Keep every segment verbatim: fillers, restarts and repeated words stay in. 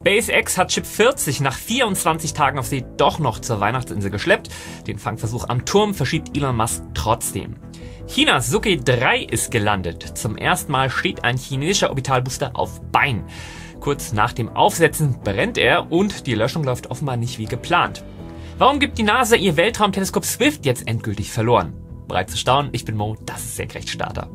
SpaceX hat Ship vierzig nach vierundzwanzig Tagen auf See doch noch zur Weihnachtsinsel geschleppt. Den Fangversuch am Turm verschiebt Elon Musk trotzdem. Chinas Suke drei ist gelandet. Zum ersten Mal steht ein chinesischer Orbitalbooster auf Beinen. Kurz nach dem Aufsetzen brennt er und die Löschung läuft offenbar nicht wie geplant. Warum gibt die NASA ihr Weltraumteleskop Swift jetzt endgültig verloren? Bereit zu staunen, ich bin Mo, das ist Senkrechtstarter.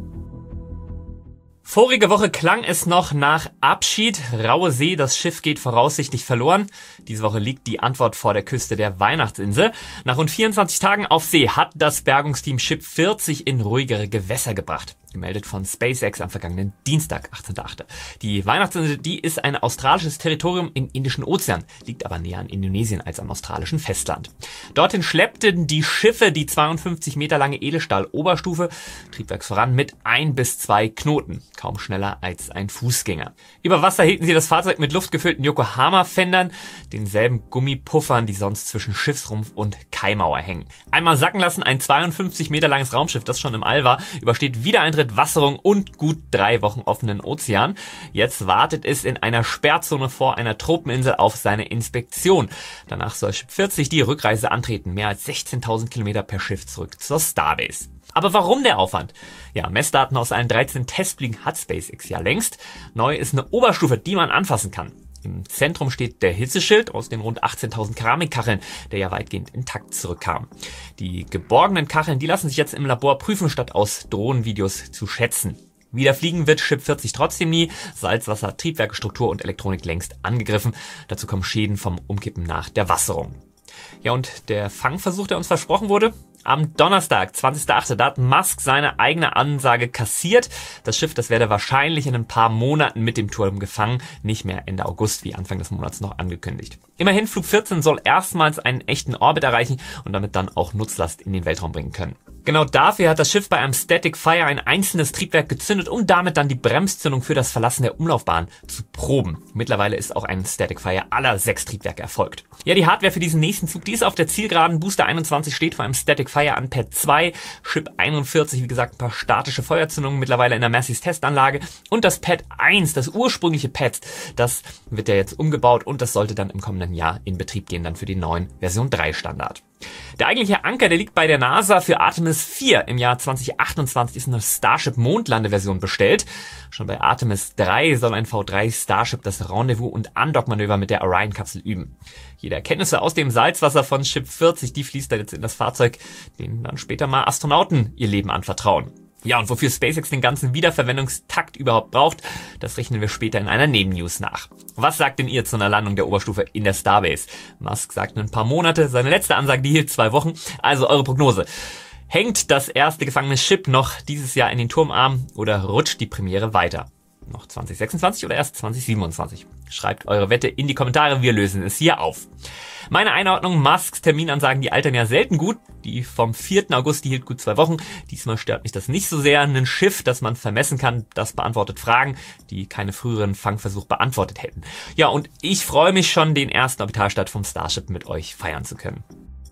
Vorige Woche klang es noch nach Abschied. Raue See, das Schiff geht voraussichtlich verloren. Diese Woche liegt die Antwort vor der Küste der Weihnachtsinsel. Nach rund vierundzwanzig Tagen auf See hat das Bergungsteam Ship vierzig in ruhigere Gewässer gebracht. Gemeldet von SpaceX am vergangenen Dienstag, achtzehnter achter Die Weihnachtsinsel, die ist ein australisches Territorium im Indischen Ozean, liegt aber näher an Indonesien als am australischen Festland. Dorthin schleppten die Schiffe die zweiundfünfzig Meter lange Edelstahl-Oberstufe, Triebwerks voran, mit ein bis zwei Knoten, kaum schneller als ein Fußgänger. Über Wasser hielten sie das Fahrzeug mit luftgefüllten Yokohama-Fendern, denselben Gummipuffern, die sonst zwischen Schiffsrumpf und Kaimauer hängen. Einmal sacken lassen, ein zweiundfünfzig Meter langes Raumschiff, das schon im All war, übersteht Wiedereintritt, Wasserung und gut drei Wochen offenen Ozean. Jetzt wartet es in einer Sperrzone vor einer Tropeninsel auf seine Inspektion. Danach soll Ship vierzig die Rückreise antreten, mehr als sechzehntausend Kilometer per Schiff zurück zur Starbase. Aber warum der Aufwand? Ja, Messdaten aus allen dreizehn Testflügen hat SpaceX ja längst. Neu ist eine Oberstufe, die man anfassen kann. Im Zentrum steht der Hitzeschild aus den rund achtzehntausend Keramikkacheln, der ja weitgehend intakt zurückkam. Die geborgenen Kacheln, die lassen sich jetzt im Labor prüfen, statt aus Drohnenvideos zu schätzen. Wieder fliegen wird Ship vierzig trotzdem nie. Salzwasser, Triebwerke, Struktur und Elektronik längst angegriffen. Dazu kommen Schäden vom Umkippen nach der Wasserung. Ja, und der Fangversuch, der uns versprochen wurde? Am Donnerstag, zwanzigster achter da hat Musk seine eigene Ansage kassiert. Das Schiff, das werde wahrscheinlich in ein paar Monaten mit dem Turm gefangen, nicht mehr Ende August, wie Anfang des Monats noch angekündigt. Immerhin, Flug vierzehn soll erstmals einen echten Orbit erreichen und damit dann auch Nutzlast in den Weltraum bringen können. Genau dafür hat das Schiff bei einem Static Fire ein einzelnes Triebwerk gezündet, um damit dann die Bremszündung für das Verlassen der Umlaufbahn zu proben. Mittlerweile ist auch ein Static Fire aller sechs Triebwerke erfolgt. Ja, die Hardware für diesen nächsten Zug, die ist auf der Zielgeraden. Booster einundzwanzig steht vor einem Static Fire an Pad zwei, Ship einundvierzig, wie gesagt, ein paar statische Feuerzündungen mittlerweile in der Massey's Testanlage und das Pad eins, das ursprüngliche Pad, das wird ja jetzt umgebaut und das sollte dann im kommenden Jahr in Betrieb gehen, dann für den neuen Version drei Standard. Der eigentliche Anker, der liegt bei der NASA. Für Artemis vier im Jahr zweitausendachtundzwanzig ist eine Starship Mondlandeversion bestellt. Schon bei Artemis drei soll ein V drei Starship das Rendezvous- und Andockmanöver mit der Orion-Kapsel üben. Jede Erkenntnisse aus dem Salzwasser von Ship vierzig, die fließt da jetzt in das Fahrzeug, denen dann später mal Astronauten ihr Leben anvertrauen. Ja, und wofür SpaceX den ganzen Wiederverwendungstakt überhaupt braucht, das rechnen wir später in einer Nebennews nach. Was sagt denn ihr zu einer Landung der Oberstufe in der Starbase? Musk sagt ein paar Monate, seine letzte Ansage, die hielt zwei Wochen. Also eure Prognose. Hängt das erste gefangene Ship noch dieses Jahr in den Turmarm oder rutscht die Premiere weiter? Noch zwanzig sechsundzwanzig oder erst zwanzig siebenundzwanzig? Schreibt eure Wette in die Kommentare, wir lösen es hier auf. Meine Einordnung, Musks Terminansagen, die altern ja selten gut. Die vom vierten August, die hielt gut zwei Wochen. Diesmal stört mich das nicht so sehr. Ein Schiff, das man vermessen kann, das beantwortet Fragen, die keine früheren Fangversuche beantwortet hätten. Ja, und ich freue mich schon, den ersten Orbitalstart vom Starship mit euch feiern zu können.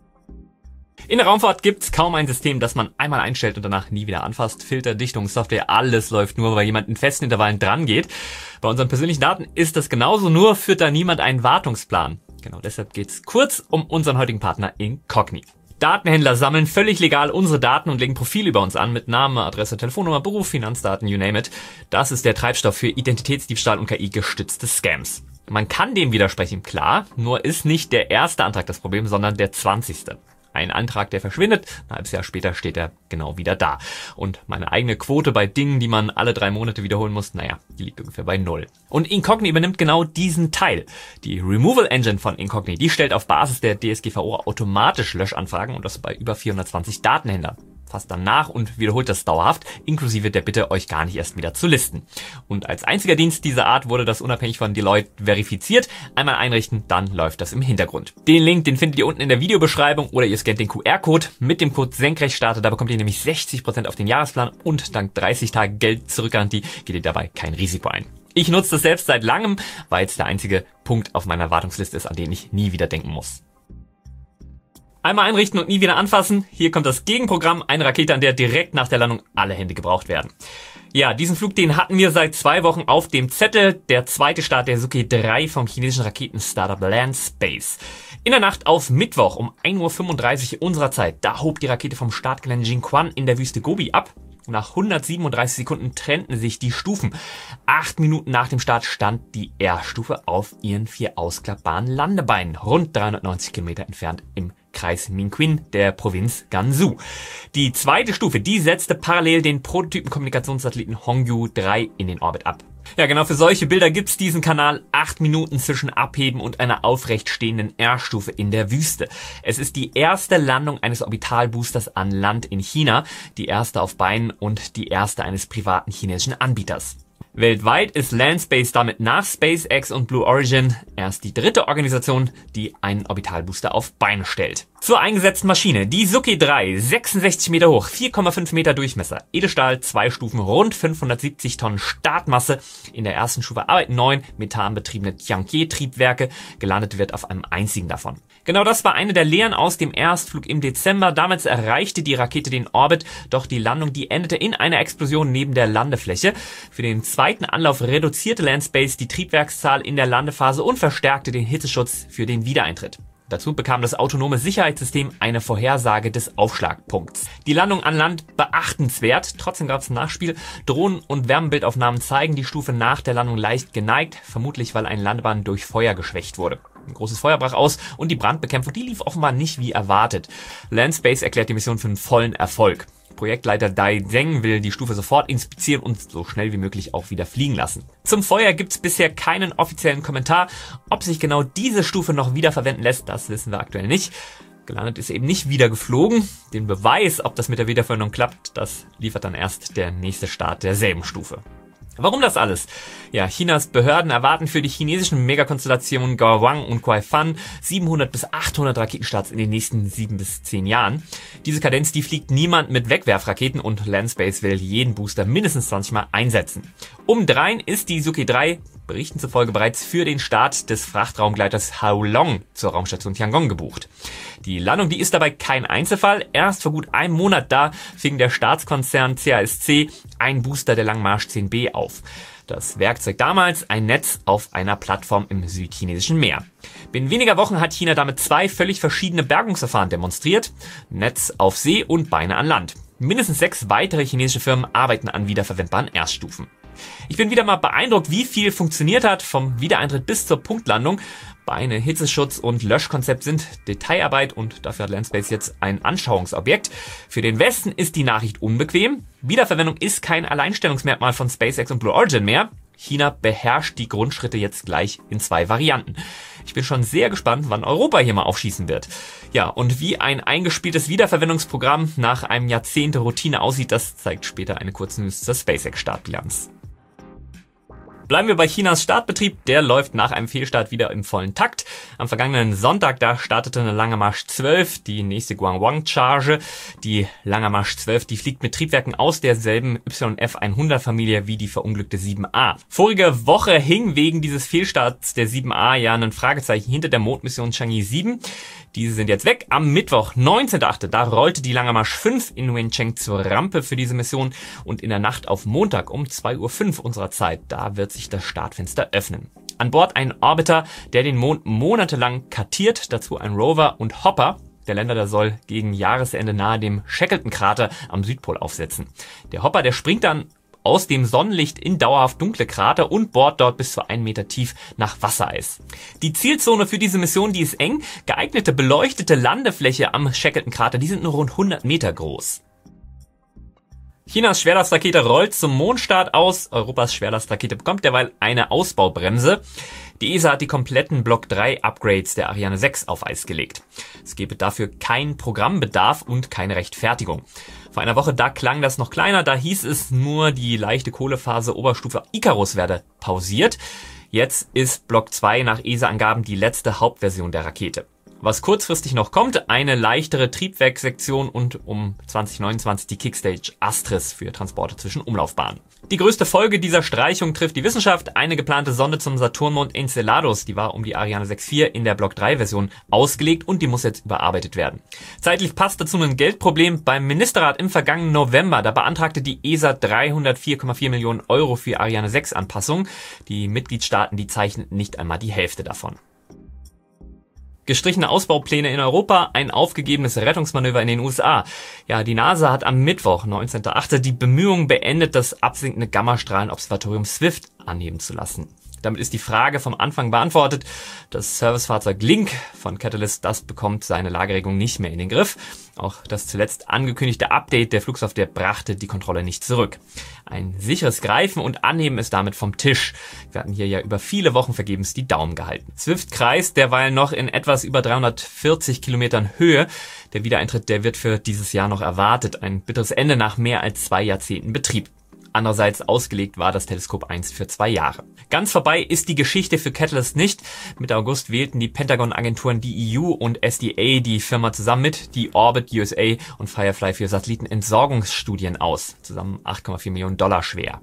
In der Raumfahrt gibt's kaum ein System, das man einmal einstellt und danach nie wieder anfasst. Filter, Dichtung, Software, alles läuft nur, weil jemand in festen Intervallen dran geht. Bei unseren persönlichen Daten ist das genauso, nur führt da niemand einen Wartungsplan. Genau deshalb geht's kurz um unseren heutigen Partner Incogni. Datenhändler sammeln völlig legal unsere Daten und legen Profile über uns an mit Name, Adresse, Telefonnummer, Beruf, Finanzdaten, you name it. Das ist der Treibstoff für Identitätsdiebstahl und K I-gestützte Scams. Man kann dem widersprechen, klar, nur ist nicht der erste Antrag das Problem, sondern der zwanzigste. Ein Antrag, der verschwindet, ein halbes Jahr später steht er genau wieder da. Und meine eigene Quote bei Dingen, die man alle drei Monate wiederholen muss, naja, die liegt ungefähr bei null. Und Incogni übernimmt genau diesen Teil. Die Removal Engine von Incogni, die stellt auf Basis der D S G V O automatisch Löschanfragen und das bei über vierhundertzwanzig Datenhändlern. Fasst dann nach und wiederholt das dauerhaft, inklusive der Bitte, euch gar nicht erst wieder zu listen. Und als einziger Dienst dieser Art wurde das unabhängig von Deloitte verifiziert. Einmal einrichten, dann läuft das im Hintergrund. Den Link, den findet ihr unten in der Videobeschreibung oder ihr scannt den Q R-Code mit dem Code Senkrechtstarter. Da bekommt ihr nämlich sechzig Prozent auf den Jahresplan und dank dreißig Tage Geld-Zurück-Garantie geht ihr dabei kein Risiko ein. Ich nutze das selbst seit langem, weil es der einzige Punkt auf meiner Wartungsliste ist, an den ich nie wieder denken muss. Einmal einrichten und nie wieder anfassen. Hier kommt das Gegenprogramm, eine Rakete, an der direkt nach der Landung alle Hände gebraucht werden. Ja, diesen Flug, den hatten wir seit zwei Wochen auf dem Zettel. Der zweite Start der Sukhoi drei vom chinesischen Raketen-Startup Landspace. In der Nacht auf Mittwoch um ein Uhr fünfunddreißig unserer Zeit, da hob die Rakete vom Startgelände Jiuquan in der Wüste Gobi ab. Nach hundertsiebenunddreißig Sekunden trennten sich die Stufen. Acht Minuten nach dem Start stand die R-Stufe auf ihren vier ausklappbaren Landebeinen, rund dreihundertneunzig Kilometer entfernt im Kreis Minqin der Provinz Gansu. Die zweite Stufe, die setzte parallel den Prototypen-Kommunikationssatelliten Hongyu drei in den Orbit ab. Ja, genau für solche Bilder gibt's diesen Kanal. Acht Minuten zwischen Abheben und einer aufrecht stehenden R-Stufe in der Wüste. Es ist die erste Landung eines Orbitalboosters an Land in China, die erste auf Beinen und die erste eines privaten chinesischen Anbieters. Weltweit ist Landspace damit nach SpaceX und Blue Origin erst die dritte Organisation, die einen Orbitalbooster auf Beine stellt. Zur eingesetzten Maschine. Die Sukhoi drei, sechsundsechzig Meter hoch, vier Komma fünf Meter Durchmesser, Edelstahl, zwei Stufen, rund fünfhundertsiebzig Tonnen Startmasse. In der ersten Stufe arbeiten neun methanbetriebene Tianqiu-Triebwerke. Gelandet wird auf einem einzigen davon. Genau das war eine der Lehren aus dem Erstflug im Dezember. Damals erreichte die Rakete den Orbit, doch die Landung, die endete in einer Explosion neben der Landefläche. Für den zweiten Anlauf reduzierte Landspace die Triebwerkszahl in der Landephase und verstärkte den Hitzeschutz für den Wiedereintritt. Dazu bekam das autonome Sicherheitssystem eine Vorhersage des Aufschlagpunkts. Die Landung an Land beachtenswert. Trotzdem gab es ein Nachspiel. Drohnen- und Wärmebildaufnahmen zeigen die Stufe nach der Landung leicht geneigt, vermutlich weil ein Landebahn durch Feuer geschwächt wurde. Ein großes Feuer brach aus und die Brandbekämpfung, die lief offenbar nicht wie erwartet. Landspace erklärt die Mission für einen vollen Erfolg. Projektleiter Dai Zheng will die Stufe sofort inspizieren und so schnell wie möglich auch wieder fliegen lassen. Zum Feuer gibt's bisher keinen offiziellen Kommentar. Ob sich genau diese Stufe noch wiederverwenden lässt, das wissen wir aktuell nicht. Gelandet ist eben nicht wieder geflogen. Den Beweis, ob das mit der Wiederverwendung klappt, das liefert dann erst der nächste Start derselben Stufe. Warum das alles? Ja, Chinas Behörden erwarten für die chinesischen Megakonstellationen Guowang und Kuaifan siebenhundert bis achthundert Raketenstarts in den nächsten sieben bis zehn Jahren. Diese Kadenz, die fliegt niemand mit Wegwerfraketen und Landspace will jeden Booster mindestens zwanzig Mal einsetzen. Umdrehen ist die Sukhoi drei Berichten zufolge bereits für den Start des Frachtraumgleiters Haolong zur Raumstation Tiangong gebucht. Die Landung, die ist dabei kein Einzelfall. Erst vor gut einem Monat da fing der Staatskonzern C A S C einen Booster der Langmarsch zehn B auf. Das Werkzeug damals ein Netz auf einer Plattform im südchinesischen Meer. Binnen weniger Wochen hat China damit zwei völlig verschiedene Bergungsverfahren demonstriert. Netz auf See und Beine an Land. Mindestens sechs weitere chinesische Firmen arbeiten an wiederverwendbaren Erststufen. Ich bin wieder mal beeindruckt, wie viel funktioniert hat, vom Wiedereintritt bis zur Punktlandung. Beine, Hitzeschutz und Löschkonzept sind Detailarbeit und dafür hat Landspace jetzt ein Anschauungsobjekt. Für den Westen ist die Nachricht unbequem. Wiederverwendung ist kein Alleinstellungsmerkmal von SpaceX und Blue Origin mehr. China beherrscht die Grundschritte jetzt gleich in zwei Varianten. Ich bin schon sehr gespannt, wann Europa hier mal aufschießen wird. Ja, und wie ein eingespieltes Wiederverwendungsprogramm nach einem Jahrzehnt Routine aussieht, das zeigt später eine kurze News zur SpaceX-Startbilanz. Bleiben wir bei Chinas Startbetrieb. Der läuft nach einem Fehlstart wieder im vollen Takt. Am vergangenen Sonntag, da startete eine Lange Marsch zwölf, die nächste Guangwang-Charge. Die Lange Marsch zwölf, die fliegt mit Triebwerken aus derselben Y F hundert Familie wie die verunglückte sieben A. Vorige Woche hing wegen dieses Fehlstarts der sieben A ja ein Fragezeichen hinter der Mondmission Chang'e sieben. Diese sind jetzt weg. Am Mittwoch, neunzehnten achten da rollte die Lange Marsch fünf in Wencheng zur Rampe für diese Mission und in der Nacht auf Montag um zwei Uhr fünf unserer Zeit, da wird sich das Startfenster öffnen. An Bord ein Orbiter, der den Mond monatelang kartiert, dazu ein Rover und Hopper. Der Lander, der soll gegen Jahresende nahe dem Shackleton-Krater am Südpol aufsetzen. Der Hopper, der springt dann aus dem Sonnenlicht in dauerhaft dunkle Krater und bohrt dort bis zu einen Meter tief nach Wassereis. Die Zielzone für diese Mission, die ist eng. Geeignete beleuchtete Landefläche am Shackleton-Krater, die sind nur rund hundert Meter groß. Chinas Schwerlastrakete rollt zum Mondstart aus. Europas Schwerlastrakete bekommt derweil eine Ausbaubremse. Die E S A hat die kompletten Block drei Upgrades der Ariane sechs auf Eis gelegt. Es gebe dafür keinen Programmbedarf und keine Rechtfertigung. Vor einer Woche, da klang das noch kleiner, da hieß es nur, die leichte Kohlephase Oberstufe Icarus werde pausiert. Jetzt ist Block zwei nach E S A-Angaben die letzte Hauptversion der Rakete. Was kurzfristig noch kommt, eine leichtere Triebwerkssektion und um zwanzig neunundzwanzig die Kickstage Astris für Transporte zwischen Umlaufbahnen. Die größte Folge dieser Streichung trifft die Wissenschaft. Eine geplante Sonde zum Saturnmond Enceladus, die war um die Ariane sechs Punkt vier in der Block drei Version ausgelegt und die muss jetzt überarbeitet werden. Zeitlich passt dazu ein Geldproblem beim Ministerrat im vergangenen November. Da beantragte die E S A dreihundertvier Komma vier Millionen Euro für Ariane sechs Anpassung. Die Mitgliedstaaten, die zeichneten nicht einmal die Hälfte davon. Gestrichene Ausbaupläne in Europa, ein aufgegebenes Rettungsmanöver in den U S A. Ja, die NASA hat am Mittwoch, neunzehnten achten die Bemühungen beendet, das absinkende Gammastrahlenobservatorium SWIFT anheben zu lassen. Damit ist die Frage vom Anfang beantwortet. Das Servicefahrzeug Link von Catalyst, das bekommt seine Lageregelung nicht mehr in den Griff. Auch das zuletzt angekündigte Update der Flugsoftware brachte die Kontrolle nicht zurück. Ein sicheres Greifen und Anheben ist damit vom Tisch. Wir hatten hier ja über viele Wochen vergebens die Daumen gehalten. SWIFT kreist derweil noch in etwas über dreihundertvierzig Kilometern Höhe. Der Wiedereintritt, der wird für dieses Jahr noch erwartet. Ein bitteres Ende nach mehr als zwei Jahrzehnten Betrieb. Andererseits ausgelegt war das Teleskop einst für zwei Jahre. Ganz vorbei ist die Geschichte für Catalyst nicht. Mitte August wählten die Pentagon-Agenturen D E U und S D A die Firma zusammen mit, die Orbit U S A und Firefly für Satellitenentsorgungsstudien aus. Zusammen acht Komma vier Millionen Dollar schwer.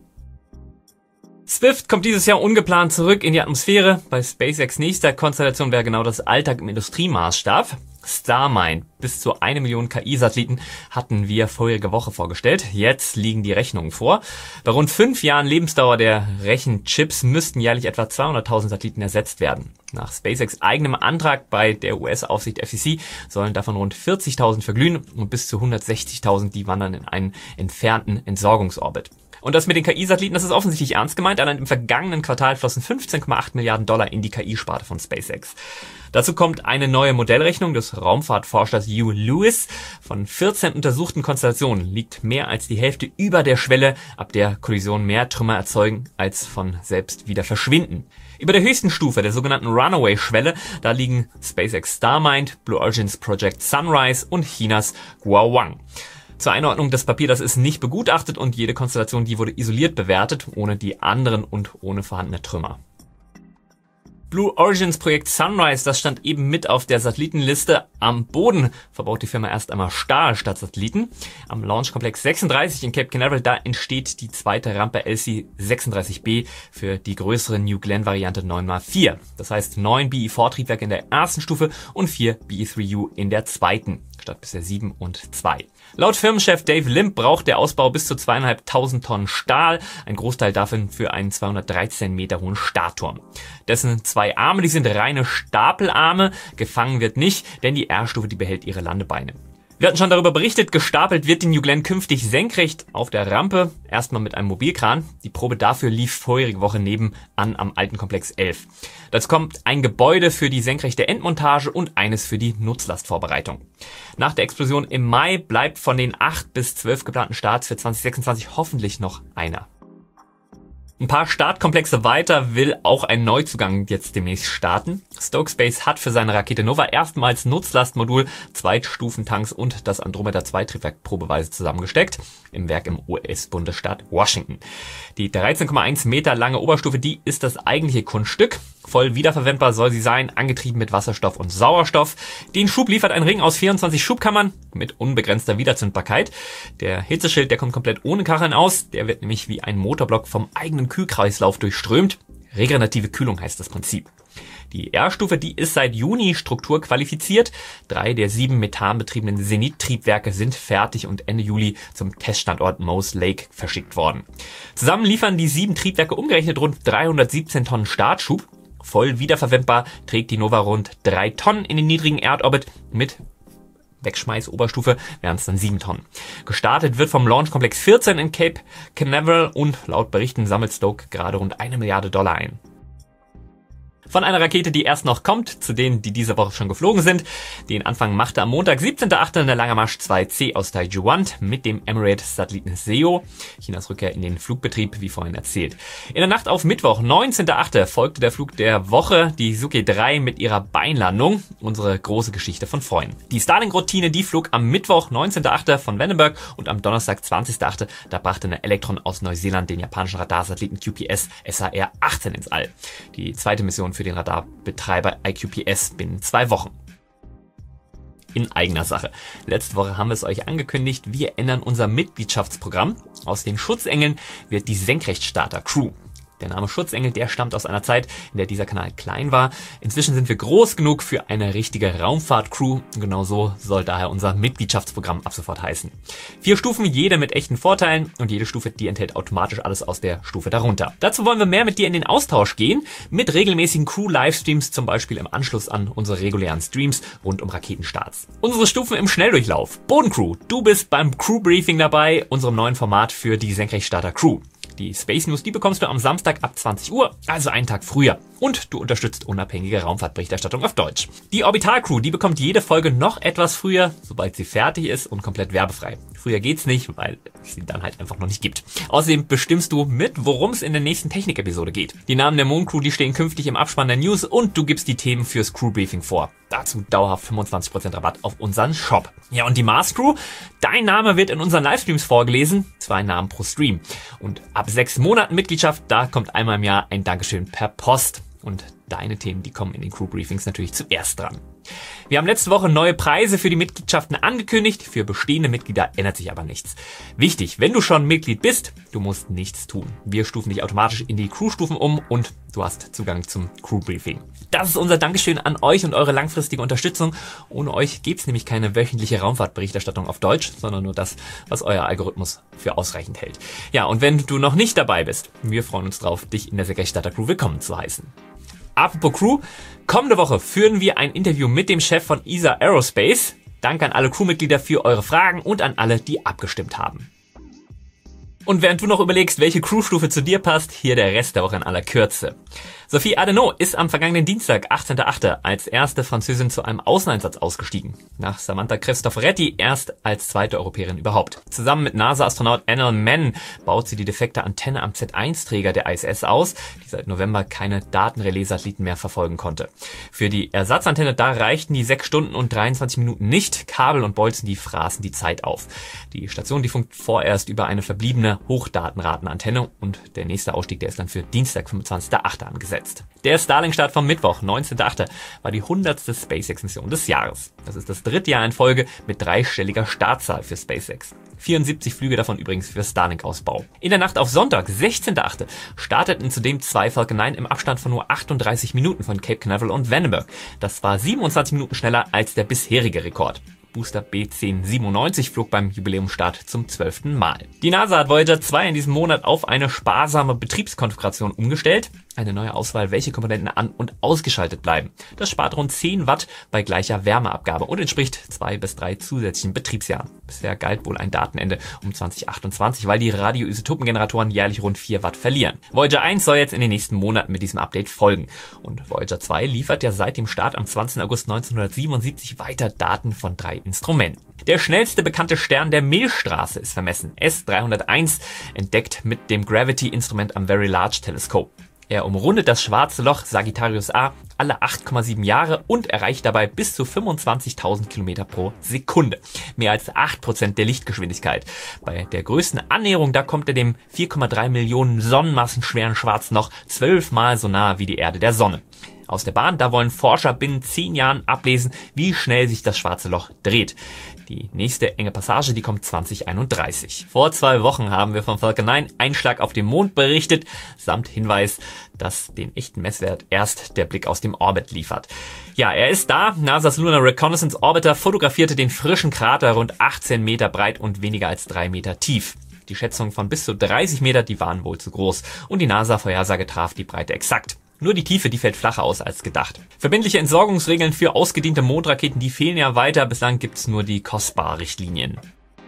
SWIFT kommt dieses Jahr ungeplant zurück in die Atmosphäre. Bei SpaceX nächster Konstellation wäre genau das Alltag im Industriemaßstab. Starmind, bis zu eine Million K I-Satelliten hatten wir vorige Woche vorgestellt. Jetzt liegen die Rechnungen vor. Bei rund fünf Jahren Lebensdauer der Rechenchips müssten jährlich etwa zweihunderttausend Satelliten ersetzt werden. Nach SpaceX eigenem Antrag bei der U S-Aufsicht F C C sollen davon rund vierzigtausend verglühen und bis zu hundertsechzigtausend, die wandern in einen entfernten Entsorgungsorbit. Und das mit den K I-Satelliten, das ist offensichtlich ernst gemeint. Allein im vergangenen Quartal flossen fünfzehn Komma acht Milliarden Dollar in die K I-Sparte von SpaceX. Dazu kommt eine neue Modellrechnung des Raumfahrtforschers Hugh Lewis. Von vierzehn untersuchten Konstellationen liegt mehr als die Hälfte über der Schwelle, ab der Kollisionen mehr Trümmer erzeugen, als von selbst wieder verschwinden. Über der höchsten Stufe, der sogenannten Runaway-Schwelle, da liegen SpaceX Starmind, Blue Origins Project Sunrise und Chinas Guowang. Zur Einordnung, das Papier, das ist nicht begutachtet und jede Konstellation, die wurde isoliert bewertet, ohne die anderen und ohne vorhandene Trümmer. Blue Origins Projekt Sunrise, das stand eben mit auf der Satellitenliste. Am Boden verbaut die Firma erst einmal Stahl statt Satelliten. Am Launchkomplex sechsunddreißig in Cape Canaveral, da entsteht die zweite Rampe L C sechsunddreißig B für die größere New Glenn Variante neun mal vier. Das heißt neun B E vier Triebwerke in der ersten Stufe und vier B E drei U in der zweiten, statt bisher sieben und zwei. Laut Firmenchef Dave Limp braucht der Ausbau bis zu zweieinhalbtausend Tonnen Stahl, ein Großteil davon für einen zweihundertdreizehn Meter hohen Startturm. Dessen zwei Arme, die sind reine Stapelarme, gefangen wird nicht, denn die R-Stufe, die behält ihre Landebeine. Wir hatten schon darüber berichtet, gestapelt wird die New Glenn künftig senkrecht auf der Rampe, erstmal mit einem Mobilkran. Die Probe dafür lief vorige Woche nebenan am alten Komplex elf. Dazu kommt ein Gebäude für die senkrechte Endmontage und eines für die Nutzlastvorbereitung. Nach der Explosion im Mai bleibt von den acht bis zwölf geplanten Starts für zwanzig sechsundzwanzig hoffentlich noch einer. Ein paar Startkomplexe weiter will auch ein Neuzugang jetzt demnächst starten. Stoke Space hat für seine Rakete Nova erstmals Nutzlastmodul, Zweitstufentanks und das Andromeda zwei Triebwerk probeweise zusammengesteckt, im Werk im U S-Bundesstaat Washington. Die dreizehn Komma eins Meter lange Oberstufe, die ist das eigentliche Kunststück. Voll wiederverwendbar soll sie sein, angetrieben mit Wasserstoff und Sauerstoff. Den Schub liefert ein Ring aus vierundzwanzig Schubkammern mit unbegrenzter Wiederzündbarkeit. Der Hitzeschild, der kommt komplett ohne Kacheln aus. Der wird nämlich wie ein Motorblock vom eigenen Kühlkreislauf durchströmt. Regenerative Kühlung heißt das Prinzip. Die R-Stufe, die ist seit Juni strukturqualifiziert. Drei der sieben methanbetriebenen Zenit-Triebwerke sind fertig und Ende Juli zum Teststandort Moose Lake verschickt worden. Zusammen liefern die sieben Triebwerke umgerechnet rund dreihundertsiebzehn Tonnen Startschub. Voll wiederverwendbar trägt die Nova rund drei Tonnen in den niedrigen Erdorbit. Mit Wegschmeiß-Oberstufe wären es dann sieben Tonnen. Gestartet wird vom Launchkomplex vierzehn in Cape Canaveral und laut Berichten sammelt Stoke gerade rund eine Milliarde Dollar ein. Von einer Rakete, die erst noch kommt, zu denen, die diese Woche schon geflogen sind. Den Anfang machte am Montag, siebzehnten achten der Langermarsch zwei C aus Taijuan mit dem Emirates-Satelliten S E O. Chinas Rückkehr in den Flugbetrieb, wie vorhin erzählt. In der Nacht auf Mittwoch, neunzehnten achten folgte der Flug der Woche, die Sukhoi drei mit ihrer Beinlandung. Unsere große Geschichte von vorhin. Die Starlink-Routine, die flog am Mittwoch, neunzehnten achten von Vandenberg und am Donnerstag, zwanzigsten achten da brachte eine Elektron aus Neuseeland den japanischen Radarsatelliten Q P S S A R achtzehn ins All. Die zweite Mission für den Radarbetreiber I Q P S binnen zwei Wochen. in eigener Sache. Letzte Woche haben wir es euch angekündigt, wir ändern unser Mitgliedschaftsprogramm. Aus den Schutzengeln wird die Senkrechtstarter-Crew. Der Name Schutzengel, der stammt aus einer Zeit, in der dieser Kanal klein war. Inzwischen sind wir groß genug für eine richtige Raumfahrt-Crew. Genau so soll daher unser Mitgliedschaftsprogramm ab sofort heißen. Vier Stufen, jede mit echten Vorteilen, und jede Stufe, die enthält automatisch alles aus der Stufe darunter. Dazu wollen wir mehr mit dir in den Austausch gehen, mit regelmäßigen Crew-Livestreams, zum Beispiel im Anschluss an unsere regulären Streams rund um Raketenstarts. Unsere Stufen im Schnelldurchlauf. Bodencrew, du bist beim Crew-Briefing dabei, unserem neuen Format für die Senkrechtstarter-Crew. Die Space News, die bekommst du am Samstag ab zwanzig Uhr, also einen Tag früher. Und du unterstützt unabhängige Raumfahrtberichterstattung auf Deutsch. Die Orbital Crew, die bekommt jede Folge noch etwas früher, sobald sie fertig ist, und komplett werbefrei. Früher geht's nicht, weil es sie dann halt einfach noch nicht gibt. Außerdem bestimmst du mit, worum es in der nächsten Technik-Episode geht. Die Namen der Mondcrew, die stehen künftig im Abspann der News, und du gibst die Themen fürs Crew-Briefing vor. Dazu dauerhaft fünfundzwanzig Prozent Rabatt auf unseren Shop. Ja, und die Mars Crew, dein Name wird in unseren Livestreams vorgelesen, zwei Namen pro Stream. Und ab sechs Monaten Mitgliedschaft, da kommt einmal im Jahr ein Dankeschön per Post. Und deine Themen, die kommen in den Crew-Briefings natürlich zuerst dran. Wir haben letzte Woche neue Preise für die Mitgliedschaften angekündigt. Für bestehende Mitglieder ändert sich aber nichts. Wichtig, wenn du schon Mitglied bist, du musst nichts tun. Wir stufen dich automatisch in die Crew-Stufen um und du hast Zugang zum Crew-Briefing. Das ist unser Dankeschön an euch und eure langfristige Unterstützung. Ohne euch gibt's nämlich keine wöchentliche Raumfahrtberichterstattung auf Deutsch, sondern nur das, was euer Algorithmus für ausreichend hält. Ja, und wenn du noch nicht dabei bist, wir freuen uns drauf, dich in der Senkrechtstarter-Crew willkommen zu heißen. Apropos Crew, kommende Woche führen wir ein Interview mit dem Chef von E S A Aerospace. Danke an alle Crewmitglieder für eure Fragen und an alle, die abgestimmt haben. Und während du noch überlegst, welche Crewstufe zu dir passt, hier der Rest der Woche in aller Kürze. Sophie Adenau ist am vergangenen Dienstag, achtzehnten achten als erste Französin zu einem Außeneinsatz ausgestiegen. Nach Samantha Cristoforetti erst als zweite Europäerin überhaupt. Zusammen mit NASA-Astronaut Enel Menn baut sie die defekte Antenne am Z eins Träger der I S S aus, die seit November keine Datenrelais-Satelliten mehr verfolgen konnte. Für die Ersatzantenne, da reichten die sechs Stunden und dreiundzwanzig Minuten nicht. Kabel und Bolzen, die fraßen die Zeit auf. Die Station, die funkt vorerst über eine verbliebene Hochdatenratenantenne, und der nächste Ausstieg, der ist dann für Dienstag, fünfundzwanzigsten achten angesetzt. Der Starlink-Start vom Mittwoch, neunzehnten achten war die hundertste SpaceX-Mission des Jahres. Das ist das dritte Jahr in Folge mit dreistelliger Startzahl für SpaceX. vierundsiebzig Flüge davon übrigens für Starlink-Ausbau. In der Nacht auf Sonntag, sechzehnten achten starteten zudem zwei Falcon neun im Abstand von nur achtunddreißig Minuten von Cape Canaveral und Vandenberg. Das war siebenundzwanzig Minuten schneller als der bisherige Rekord. Booster B zehn siebenundneunzig flog beim Jubiläumsstart zum zwölften Mal. Die NASA hat Voyager zwei in diesem Monat auf eine sparsame Betriebskonfiguration umgestellt. Eine neue Auswahl, welche Komponenten an- und ausgeschaltet bleiben. Das spart rund zehn Watt bei gleicher Wärmeabgabe und entspricht zwei bis drei zusätzlichen Betriebsjahren. Bisher galt wohl ein Datenende um zwanzig achtundzwanzig, weil die Radioisotopengeneratoren jährlich rund vier Watt verlieren. Voyager eins soll jetzt in den nächsten Monaten mit diesem Update folgen. Und Voyager zwei liefert ja seit dem Start am zwanzigsten August neunzehnhundertsiebenundsiebzig weiter Daten von drei Instrumenten. Der schnellste bekannte Stern der Milchstraße ist vermessen. S dreihunderteins, entdeckt mit dem Gravity-Instrument am Very Large Telescope. Er umrundet das schwarze Loch Sagittarius A alle acht Komma sieben Jahre und erreicht dabei bis zu fünfundzwanzigtausend Kilometer pro Sekunde. Mehr als acht Prozent der Lichtgeschwindigkeit. Bei der größten Annäherung, da kommt er dem vier Komma drei Millionen Sonnenmassen schweren schwarzen Loch zwölfmal so nah wie die Erde der Sonne. Aus der Bahn, da wollen Forscher binnen zehn Jahren ablesen, wie schnell sich das schwarze Loch dreht. Die nächste enge Passage, die kommt zwanzig einunddreißig. Vor zwei Wochen haben wir vom Falcon neun Einschlag auf dem Mond berichtet, samt Hinweis, dass den echten Messwert erst der Blick aus dem Orbit liefert. Ja, er ist da. NASA's Lunar Reconnaissance Orbiter fotografierte den frischen Krater rund achtzehn Meter breit und weniger als drei Meter tief. Die Schätzungen von bis zu dreißig Meter, die waren wohl zu groß. Und die NASA-Vorhersage traf die Breite exakt. Nur die Tiefe, die fällt flacher aus als gedacht. Verbindliche Entsorgungsregeln für ausgediente Mondraketen, die fehlen ja weiter. Bislang gibt's nur die COSPA-Richtlinien.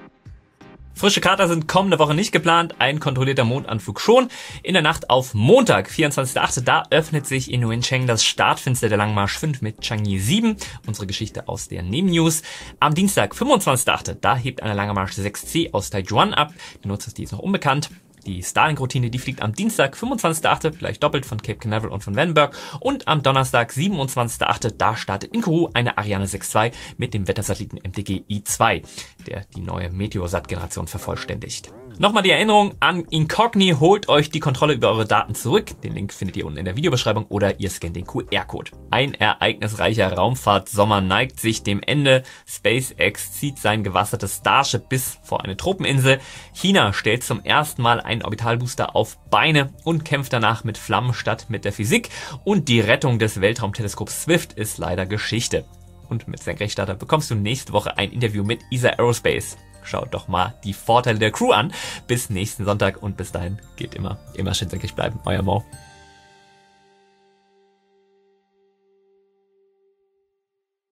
Frische Krater sind kommende Woche nicht geplant, ein kontrollierter Mondanflug schon. In der Nacht auf Montag, vierundzwanzigsten achten da öffnet sich in Wencheng das Startfenster der Langmarsch fünf mit Chang'e sieben. Unsere Geschichte aus der Nebennews. Am Dienstag, fünfundzwanzigsten achten da hebt eine Langmarsch sechs C aus Taijuan ab. Der Nutzer, die ist noch unbekannt. Die Starlink-Routine, die fliegt am Dienstag, fünfundzwanzigsten achten gleich doppelt von Cape Canaveral und von Vandenberg. Und am Donnerstag, siebenundzwanzigsten achten da startet in Kourou eine Ariane sechs zwei mit dem Wettersatelliten M T G I zwei, der die neue Meteosat-Generation vervollständigt. Nochmal die Erinnerung an Incogni, holt euch die Kontrolle über eure Daten zurück. Den Link findet ihr unten in der Videobeschreibung oder ihr scannt den Q R-Code. Ein ereignisreicher Raumfahrtsommer neigt sich dem Ende. SpaceX zieht sein gewassertes Starship bis vor eine Tropeninsel. China stellt zum ersten Mal einen Orbitalbooster auf Beine und kämpft danach mit Flammen statt mit der Physik. Und die Rettung des Weltraumteleskops Swift ist leider Geschichte. Und mit Senkrechtstarter bekommst du nächste Woche ein Interview mit E S A Aerospace. Schaut doch mal die Vorteile der Crew an. Bis nächsten Sonntag und bis dahin geht immer, immer schön senkrecht bleiben. Euer Mo.